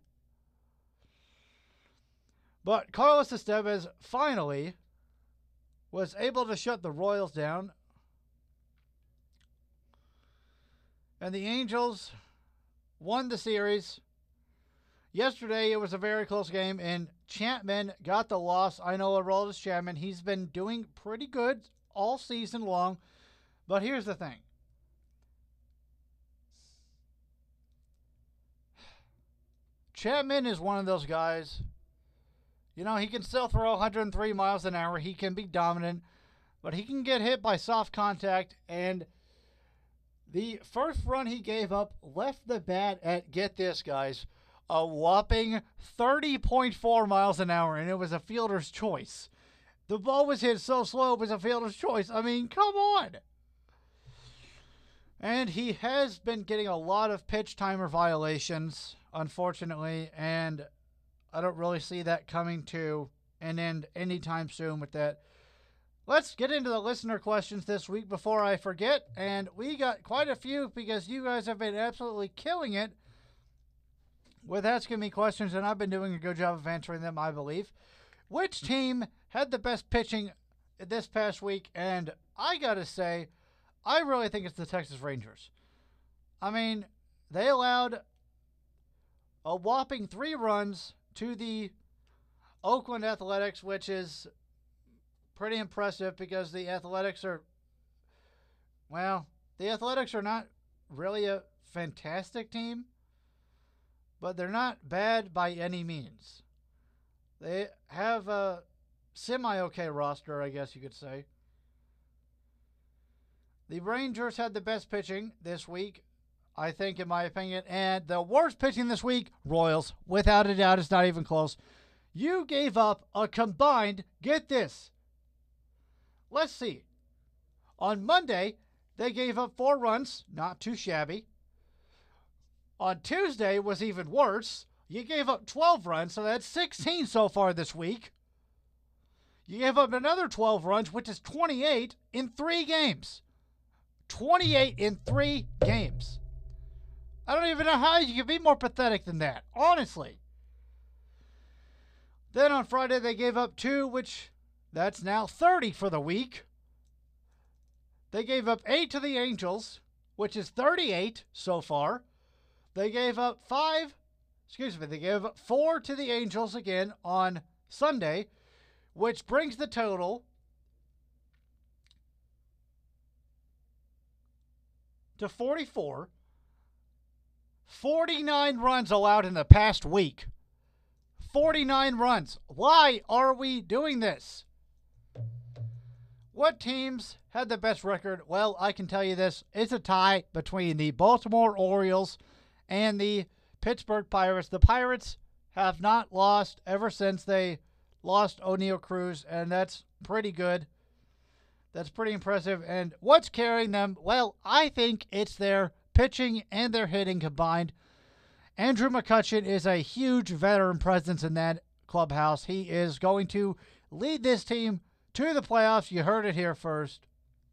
But Carlos Estevez finally was able to shut the Royals down. And the Angels won the series. Yesterday, it was a very close game, and Chapman got the loss. I know Aroldis Chapman. He's been doing pretty good all season long. But here's the thing. Chapman is one of those guys, you know, he can still throw one hundred three miles an hour. He can be dominant, but he can get hit by soft contact. And the first run he gave up left the bat at, get this, guys, a whopping thirty point four miles an hour, and it was a fielder's choice. The ball was hit so slow it was a fielder's choice. I mean, come on. And he has been getting a lot of pitch timer violations, unfortunately, and I don't really see that coming to an end anytime soon with that. Let's get into the listener questions this week before I forget, and we got quite a few because you guys have been absolutely killing it with asking me questions, and I've been doing a good job of answering them, I believe. Which team had the best pitching this past week? And I gotta say, I really think it's the Texas Rangers. I mean, they allowed a whopping three runs to the Oakland Athletics, which is pretty impressive because the Athletics are, well, the Athletics are not really a fantastic team, but they're not bad by any means. They have a semi-okay roster, I guess you could say. The Rangers had the best pitching this week, I think, in my opinion. And the worst pitching this week, Royals. Without a doubt, it's not even close. You gave up a combined, get this. Let's see. On Monday, they gave up four runs, not too shabby. On Tuesday was even worse. You gave up twelve runs, so that's sixteen so far this week. You gave up another twelve runs, which is twenty-eight in three games. twenty-eight in three games. I don't even know how you can be more pathetic than that, honestly. Then on Friday, they gave up two, which that's now thirty for the week. They gave up eight to the Angels, which is thirty-eight so far. They gave up five, excuse me, they gave up four to the Angels again on Sunday, which brings the total to forty-four. forty-nine runs allowed in the past week. forty-nine runs. Why are we doing this? What teams had the best record? Well, I can tell you this. It's a tie between the Baltimore Orioles and the Pittsburgh Pirates. The Pirates have not lost ever since they lost O'Neal Cruz, and that's pretty good. That's pretty impressive. And what's carrying them? Well, I think it's their pitching and their hitting combined. Andrew McCutchen is a huge veteran presence in that clubhouse. He is going to lead this team to the playoffs. You heard it here first.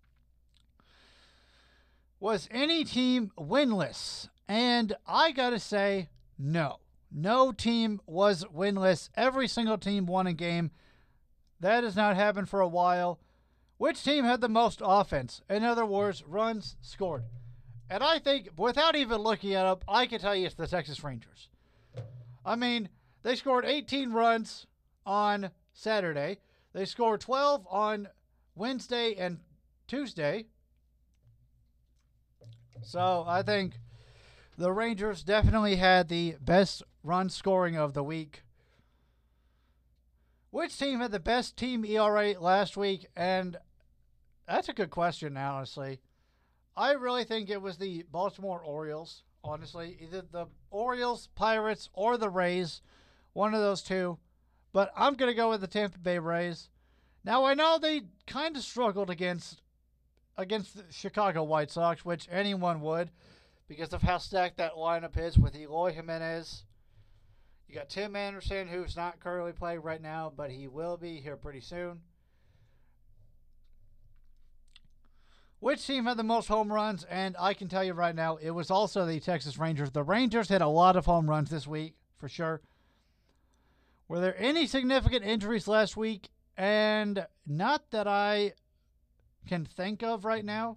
Was any team winless? And I got to say, no. No team was winless. Every single team won a game. That has not happened for a while. Which team had the most offense? In other words, runs scored. And I think, without even looking it up, I can tell you it's the Texas Rangers. I mean, they scored eighteen runs on Saturday. They scored twelve on Wednesday and Tuesday. So I think the Rangers definitely had the best run scoring of the week. Which team had the best team E R A last week? And that's a good question, honestly. I really think it was the Baltimore Orioles, honestly. Either the Orioles, Pirates, or the Rays. One of those two. But I'm going to go with the Tampa Bay Rays. Now, I know they kind of struggled against against the Chicago White Sox, which anyone would, because of how stacked that lineup is with Eloy Jimenez. You got Tim Anderson, who's not currently playing right now, but he will be here pretty soon. Which team had the most home runs? And I can tell you right now, it was also the Texas Rangers. The Rangers hit a lot of home runs this week, for sure. Were there any significant injuries last week? And not that I can think of right now.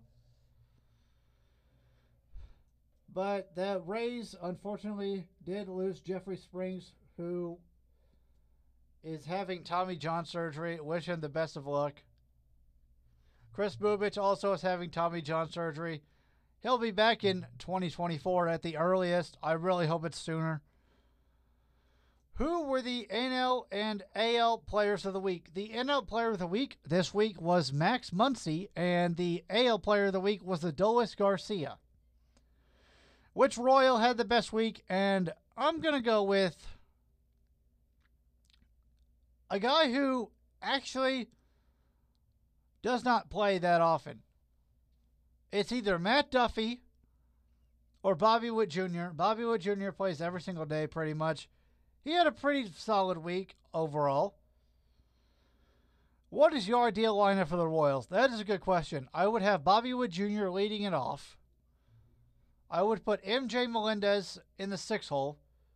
But the Rays, unfortunately, did lose Jeffrey Springs, who is having Tommy John surgery. Wish him the best of luck. Chris Bubich also is having Tommy John surgery. He'll be back in twenty twenty-four at the earliest. I really hope it's sooner. Who were the N L and A L players of the week? The N L player of the week this week was Max Muncy, and the A L player of the week was Adolis Garcia. Which Royal had the best week? And I'm going to go with a guy who actually does not play that often. It's either Matt Duffy or Bobby Witt Junior Bobby Witt Junior plays every single day pretty much. He had a pretty solid week overall. What is your ideal lineup for the Royals? That is a good question. I would have Bobby Witt Junior leading it off. I would put M J Melendez in the six hole.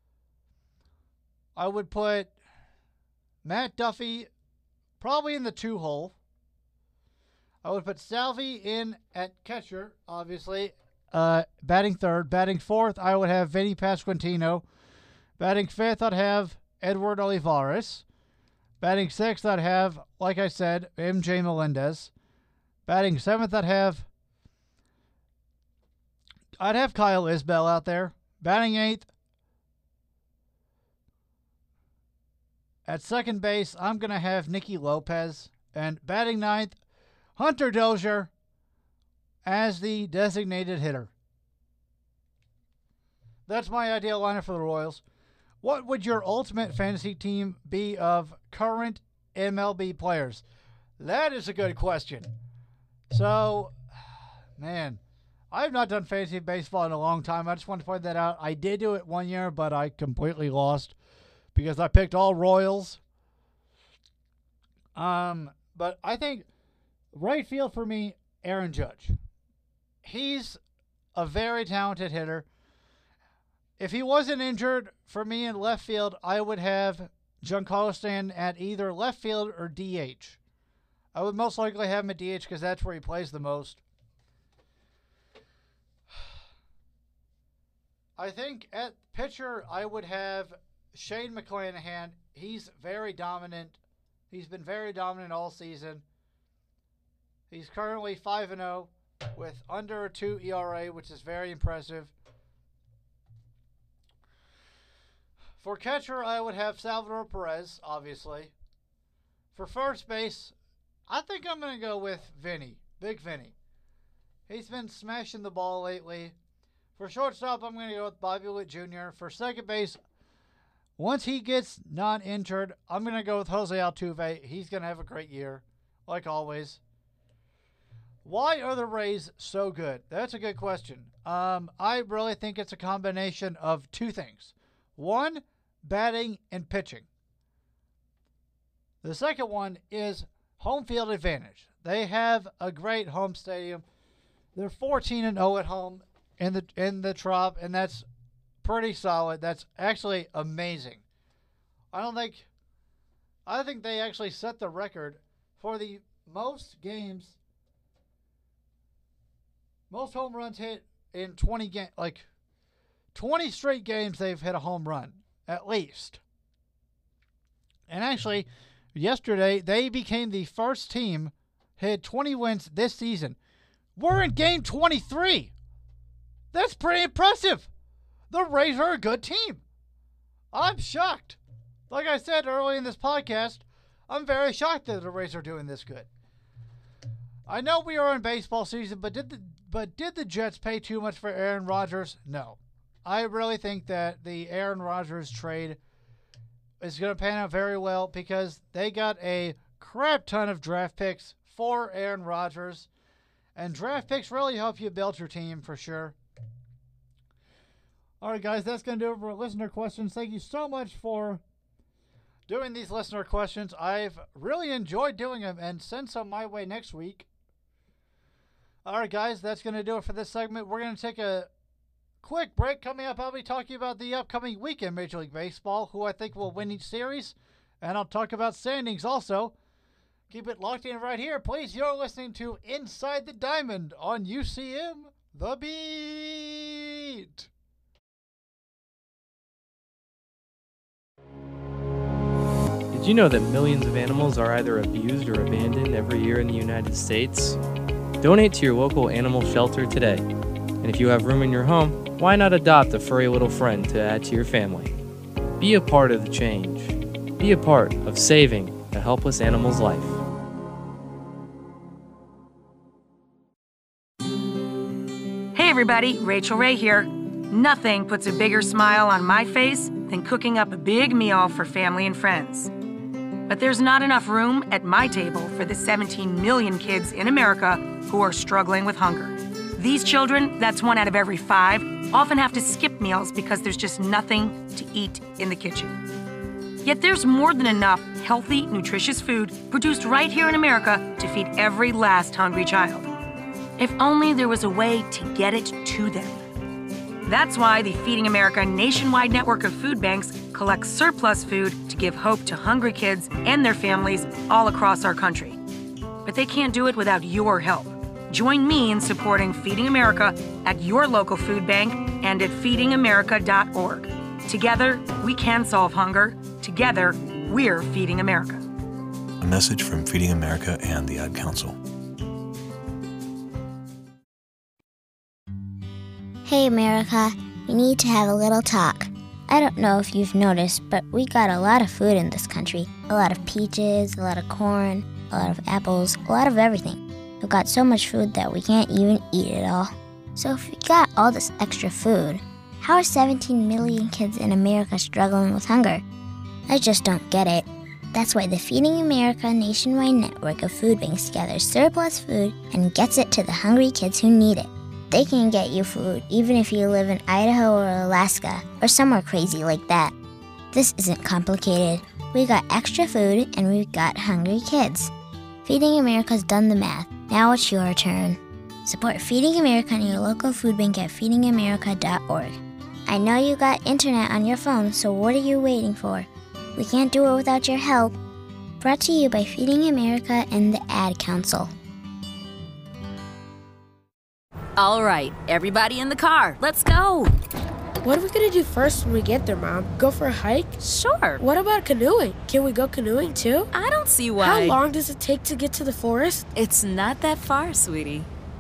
I would put Matt Duffy probably in the two hole. I would put Salvi in at catcher, obviously. Uh, batting third. Batting fourth, I would have Vinny Pasquantino. Batting fifth, I'd have Edward Olivares. Batting sixth, I'd have, like I said, M J Melendez. Batting seventh, I'd have I'd have Kyle Isbell out there. Batting eighth, at second base, I'm going to have Nicky Lopez. And batting ninth, Hunter Dozier as the designated hitter. That's my ideal lineup for the Royals. What would your ultimate fantasy team be of current M L B players? That is a good question. So, man, I have not done fantasy baseball in a long time. I just want to point that out. I did do it one year, but I completely lost because I picked all Royals. Um, but I think right field for me, Aaron Judge. He's a very talented hitter. If he wasn't injured, for me in left field, I would have Giancarlo Stanton at either left field or D H. I would most likely have him at D H because that's where he plays the most. I think at pitcher, I would have Shane McClanahan. He's very dominant. He's been very dominant all season. He's currently five and oh with under a two E R A, which is very impressive. For catcher, I would have Salvador Perez, obviously. For first base, I think I'm going to go with Vinny, Big Vinny. He's been smashing the ball lately. For shortstop, I'm going to go with Bobby Witt Junior For second base, once he gets not injured, I'm going to go with Jose Altuve. He's going to have a great year, like always. Why are the Rays so good? That's a good question. Um, I really think it's a combination of two things. One, batting and pitching. The second one is home field advantage. They have a great home stadium. They're fourteen and oh at home in the in the Trop, and that's pretty solid. That's actually amazing. I don't think I think they actually set the record for the most games, most home runs hit in twenty games, like twenty straight games they've hit a home run, at least. And actually, yesterday, they became the first team hit twenty wins this season. We're in game twenty-three. That's pretty impressive. The Rays are a good team. I'm shocked. Like I said early in this podcast, I'm very shocked that the Rays are doing this good. I know we are in baseball season, but did the but did the Jets pay too much for Aaron Rodgers? No. I really think that the Aaron Rodgers trade is going to pan out very well because they got a crap ton of draft picks for Aaron Rodgers. And draft picks really help you build your team for sure. All right, guys, that's going to do it for listener questions. Thank you so much for doing these listener questions. I've really enjoyed doing them, and send some my way next week. All right, guys, that's going to do it for this segment. We're going to take a quick break. Coming up, I'll be talking about the upcoming week in Major League Baseball, who I think will win each series, and I'll talk about standings also. Keep it locked in right here, please. You're listening to Inside the Diamond on U C M The Beat. Did you know that millions of animals are either abused or abandoned every year in the United States? Donate to your local animal shelter today. And if you have room in your home, why not adopt a furry little friend to add to your family? Be a part of the change. Be a part of saving a helpless animal's life. Hey everybody, Rachel Ray here. Nothing puts a bigger smile on my face than cooking up a big meal for family and friends. But there's not enough room at my table for the seventeen million kids in America who are struggling with hunger. These children, that's one out of every five, often have to skip meals because there's just nothing to eat in the kitchen. Yet there's more than enough healthy, nutritious food produced right here in America to feed every last hungry child. If only there was a way to get it to them. That's why the Feeding America nationwide network of food banks collects surplus food to give hope to hungry kids and their families all across our country. But they can't do it without your help. Join me in supporting Feeding America at your local food bank and at feeding america dot org. Together, we can solve hunger. Together, we're Feeding America. A message from Feeding America and the Ad Council. Hey, America, we need to have a little talk. I don't know if you've noticed, but we got a lot of food in this country. A lot of peaches, a lot of corn, a lot of apples, a lot of everything. We've got so much food that we can't even eat it all. So if we got all this extra food, how are seventeen million kids in America struggling with hunger? I just don't get it. That's why the Feeding America nationwide network of food banks gathers surplus food and gets it to the hungry kids who need it. They can get you food even if you live in Idaho or Alaska or somewhere crazy like that. This isn't complicated. We got extra food and we've got hungry kids. Feeding America's done the math. Now it's your turn. Support Feeding America and your local food bank at feeding america dot org. I know you got internet on your phone, so what are you waiting for? We can't do it without your help. Brought to you by Feeding America and the Ad Council. All right, everybody in the car, let's go. What are we gonna do first when we get there, Mom? Go for a hike? Sure. What about canoeing? Can we go canoeing too? I don't see why. How long does it take to get to the forest? It's not that far, sweetie.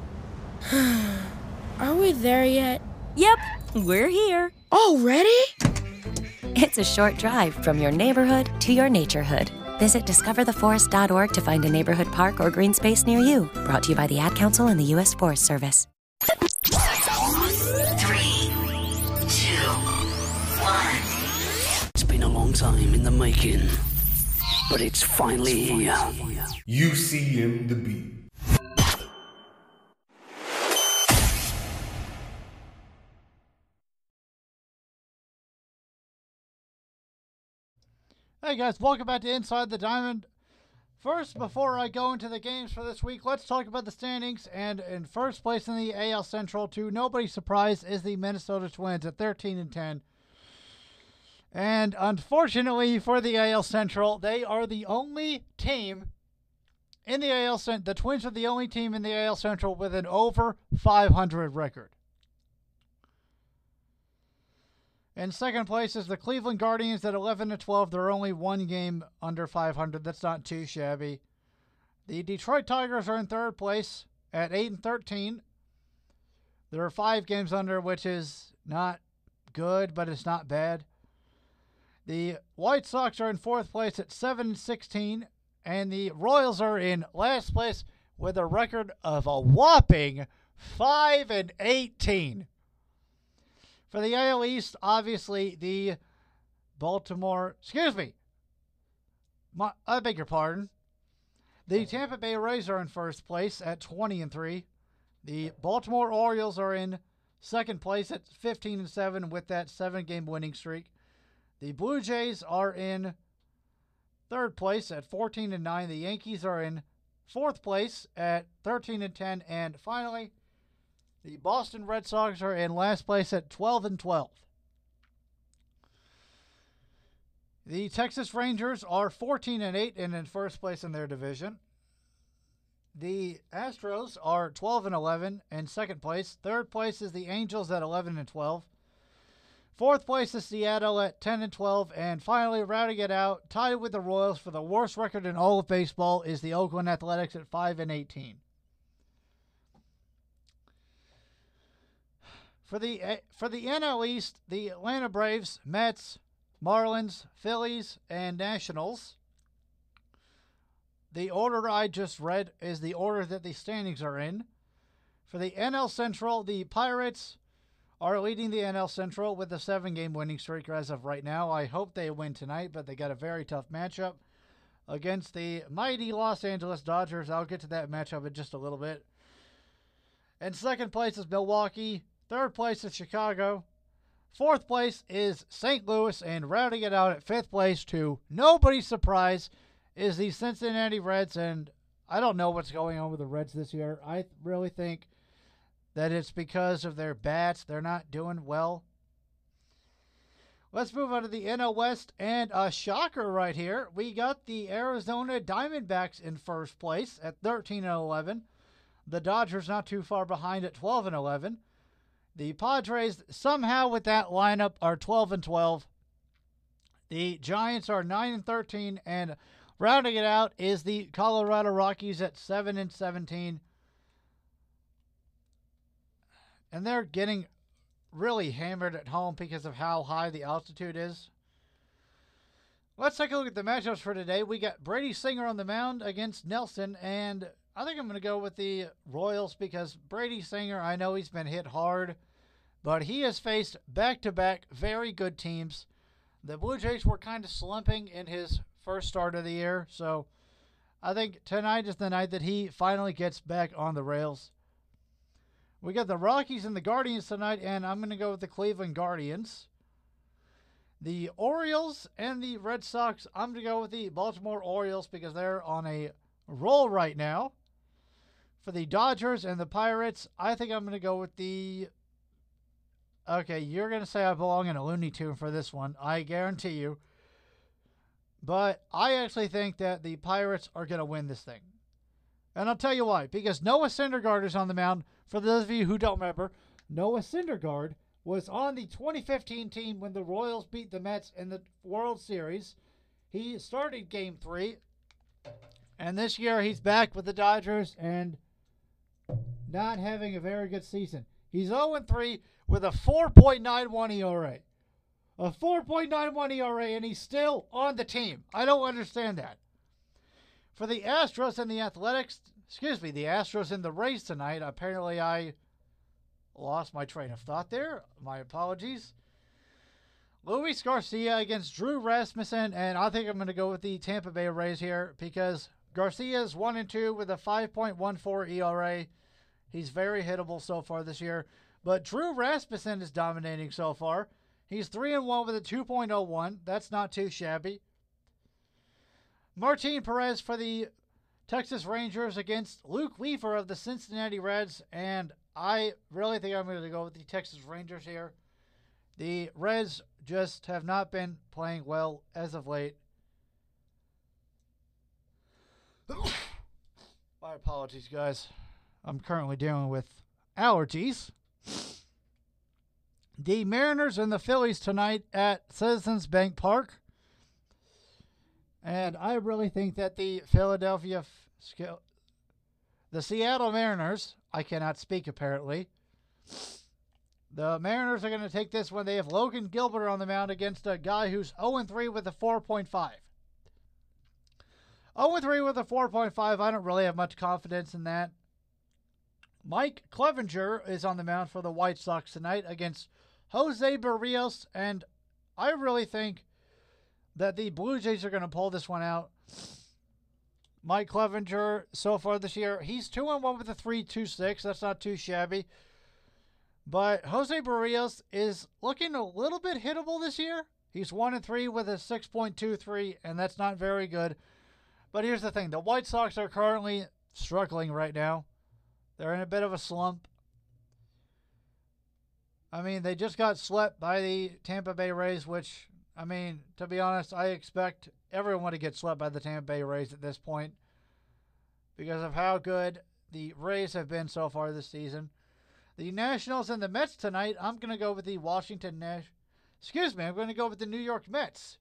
Are we there yet? Yep, we're here. Already? It's a short drive from your neighborhood to your naturehood. Visit discover the forest dot org to find a neighborhood park or green space near you. Brought to you by the Ad Council and the U S Forest Service. Three, two, one. It's been a long time in the making, but it's finally here. U C M the Beat. Hey guys, welcome back to Inside the Diamond. First, before I go into the games for this week, let's talk about the standings. And in first place in the A L Central, to nobody's surprise, is the Minnesota Twins at thirteen and ten. And unfortunately for the A L Central, they are the only team in the A L Central. The Twins are the only team in the A L Central with an over five hundred record. In second place is the Cleveland Guardians at eleven and twelve. They're only one game under five hundred. That's not too shabby. The Detroit Tigers are in third place at eight and thirteen. There are five games under, which is not good, but it's not bad. The White Sox are in fourth place at seven and sixteen. And the Royals are in last place with a record of a whopping five and eighteen. For the A L East, obviously, the Baltimore, excuse me, my, I beg your pardon. The Tampa Bay Rays are in first place at twenty and three. The Baltimore Orioles are in second place at fifteen and seven with that seven-game winning streak. The Blue Jays are in third place at fourteen and nine. The Yankees are in fourth place at thirteen and ten. And finally, the Boston Red Sox are in last place at twelve and twelve. The Texas Rangers are fourteen and eight and in first place in their division. The Astros are twelve and eleven in second place. Third place is the Angels at eleven and twelve. Fourth place is Seattle at ten and twelve. And finally, rounding it out, tied with the Royals for the worst record in all of baseball, is the Oakland Athletics at five and eighteen. For the for the N L East, the Atlanta Braves, Mets, Marlins, Phillies, and Nationals. The order I just read is the order that the standings are in. For the N L Central, the Pirates are leading the N L Central with a seven-game winning streak as of right now. I hope they win tonight, but they got a very tough matchup. against the mighty Los Angeles Dodgers. I'll get to that matchup in just a little bit. And second place is Milwaukee. Third place is Chicago. Fourth place is Saint Louis. And rounding it out at fifth place, to nobody's surprise, is the Cincinnati Reds. And I don't know what's going on with the Reds this year. I really think that it's because of their bats. They're not doing well. Let's move on to the N L West, and a shocker right here. We got the Arizona Diamondbacks in first place at thirteen and eleven. The Dodgers not too far behind at twelve and eleven. The Padres, somehow with that lineup, are twelve and twelve. The Giants are nine and thirteen, and rounding it out is the Colorado Rockies at seven and seventeen. And they're getting really hammered at home because of how high the altitude is. Let's take a look at the matchups for today. We got Brady Singer on the mound against Nelson, and I think I'm going to go with the Royals because Brady Singer, I know he's been hit hard, but he has faced back-to-back very good teams. The Blue Jays were kind of slumping in his first start of the year, so I think tonight is the night that he finally gets back on the rails. We got the Rockies and the Guardians tonight, and I'm going to go with the Cleveland Guardians. The Orioles and the Red Sox, I'm going to go with the Baltimore Orioles because they're on a roll right now. For the Dodgers and the Pirates, I think I'm going to go with the... Okay, you're going to say I belong in a Looney Tune for this one. I guarantee you. But I actually think that the Pirates are going to win this thing. And I'll tell you why. Because Noah Syndergaard is on the mound. For those of you who don't remember, Noah Syndergaard was on the twenty fifteen team when the Royals beat the Mets in the World Series. He started Game three. And this year he's back with the Dodgers and not having a very good season. He's oh and three with a four point nine one E R A. A four point nine one E R A, and he's still on the team. I don't understand that. For the Astros and the Athletics, excuse me, the Astros and the Rays tonight, apparently I lost my train of thought there. My apologies. Luis Garcia against Drew Rasmussen, and I think I'm going to go with the Tampa Bay Rays here because Garcia is one and two with a five point one four E R A. He's very hittable so far this year. But Drew Rasmussen is dominating so far. He's three and one with a two point oh one. That's not too shabby. Martin Perez for the Texas Rangers against Luke Weaver of the Cincinnati Reds. And I really think I'm going to go with the Texas Rangers here. The Reds just have not been playing well as of late. My apologies, guys. I'm currently dealing with allergies. The Mariners and the Phillies tonight at Citizens Bank Park. And I really think that the Philadelphia, the Seattle Mariners, I cannot speak apparently. The Mariners are going to take this when they have Logan Gilbert on the mound against a guy who's oh and three with a four point five. oh and three with a four point five. I don't really have much confidence in that. Mike Clevenger is on the mound for the White Sox tonight against Jose Barrios, and I really think that the Blue Jays are going to pull this one out. Mike Clevenger, so far this year, he's two and one with a three point two six. That's not too shabby. But Jose Barrios is looking a little bit hittable this year. He's one and three with a six point two three, and that's not very good. But here's the thing. The White Sox are currently struggling right now. They're in a bit of a slump. I mean, they just got swept by the Tampa Bay Rays, which, I mean, to be honest, I expect everyone to get swept by the Tampa Bay Rays at this point because of how good the Rays have been so far this season. The Nationals and the Mets tonight, I'm going to go with the Washington Nash. Excuse me, I'm going to go with the New York Mets.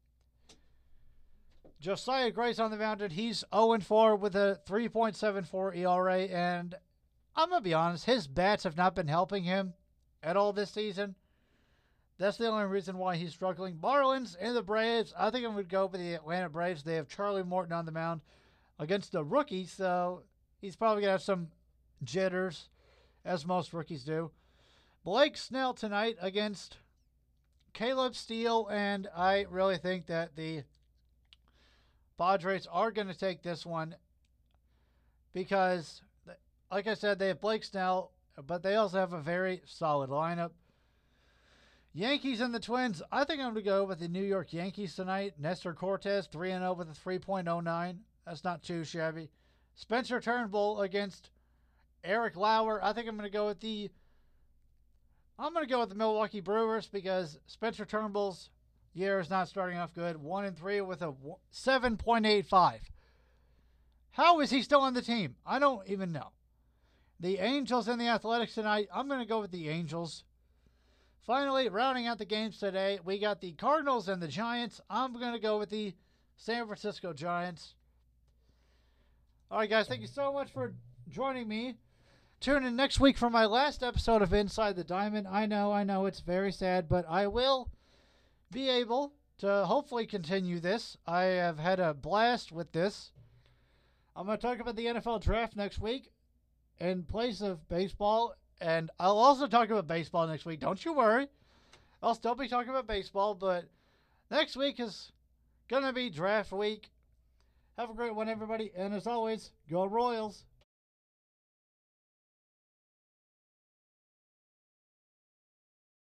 Josiah Gray's on the mound, and he's oh and four with a three point seven four E R A, and I'm going to be honest, his bats have not been helping him at all this season. That's the only reason why he's struggling. Marlins and the Braves, I think I'm going to go with the Atlanta Braves. They have Charlie Morton on the mound against the rookie, so he's probably going to have some jitters, as most rookies do. Blake Snell tonight against Caleb Steele, and I really think that the Padres are going to take this one because, like I said, they have Blake Snell, but they also have a very solid lineup. Yankees and the Twins, I think I'm going to go with the New York Yankees tonight. Nestor Cortez, three and oh with a three point oh nine. That's not too shabby. Spencer Turnbull against Eric Lauer. I think I'm going to go with the I'm going to go with the Milwaukee Brewers because Spencer Turnbull's year is not starting off good. one and three with a seven point eight five. How is he still on the team? I don't even know. The Angels and the Athletics tonight. I'm going to go with the Angels. Finally, rounding out the games today, we got the Cardinals and the Giants. I'm going to go with the San Francisco Giants. All right, guys, thank you so much for joining me. Tune in next week for my last episode of Inside the Diamond. I know, I know, it's very sad, but I will be able to hopefully continue this. I have had a blast with this. I'm going to talk about the N F L draft next week in place of baseball. And I'll also talk about baseball next week. Don't you worry. I'll still be talking about baseball, but next week is going to be draft week. Have a great one, everybody. And as always, go Royals.